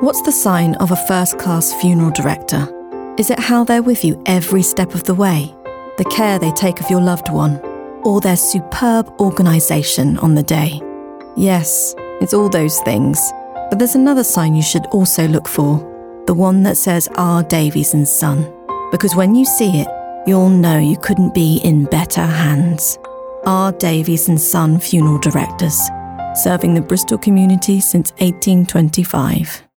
What's the sign of a first-class funeral director? Is it how they're with you every step of the way? The care they take of your loved one? Or their superb organisation on the day? Yes, it's all those things. But there's another sign you should also look for. The one that says R. Davies & Son. Because when you see it, you'll know you couldn't be in better hands. R. Davies & Son Funeral Directors. Serving the Bristol community since 1825.